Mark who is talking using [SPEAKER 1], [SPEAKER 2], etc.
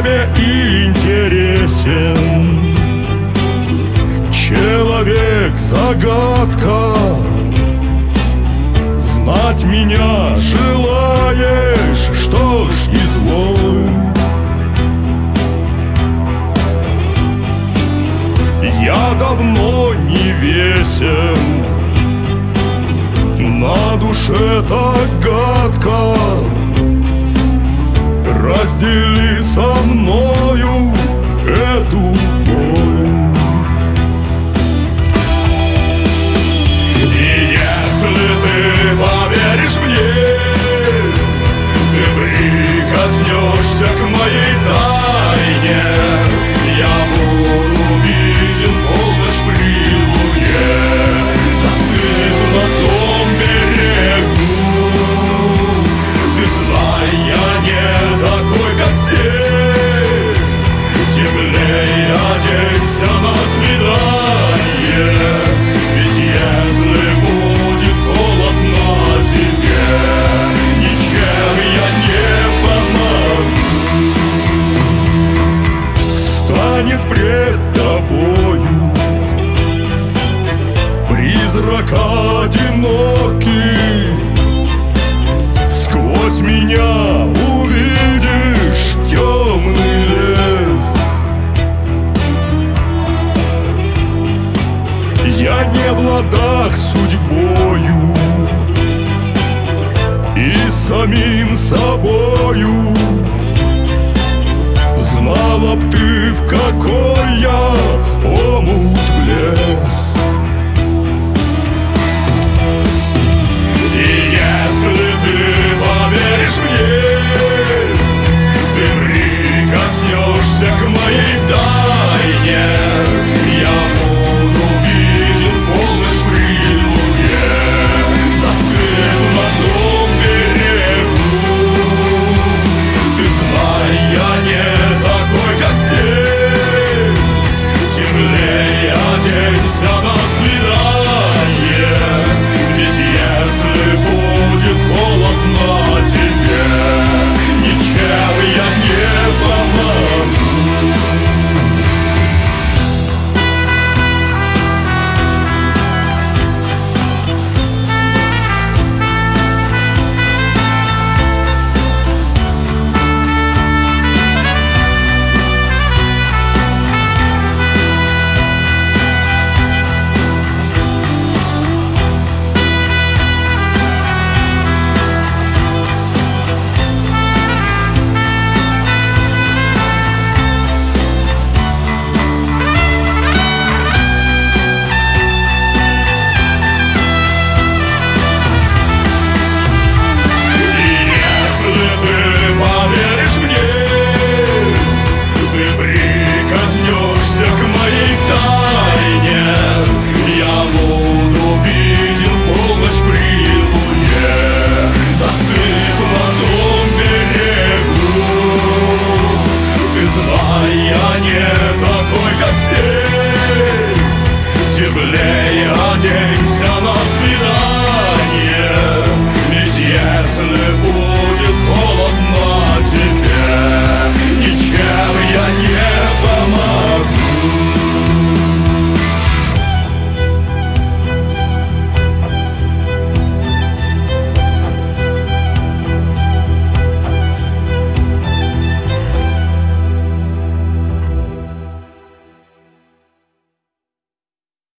[SPEAKER 1] тебе интересен. Человек-загадка, знать меня желаешь, что ж, изволь. Я давно не весен, на душе так гадко. Раздели со мною эту боль. И если ты поверишь мне, ты прикоснешься к моей тайне, я буду виден в полночь при луне, застыв на том берегу. Ты знай, я не такой, как все, теплее оденься на свидание, ведь если будет холодно тебе, ничем я не помогу. Встанет пред тобою призрак одинокий, сквозь меня увидишь темный лес. Я не в ладах судьбою и самим собою. Знала б ты, в какой я омут влез.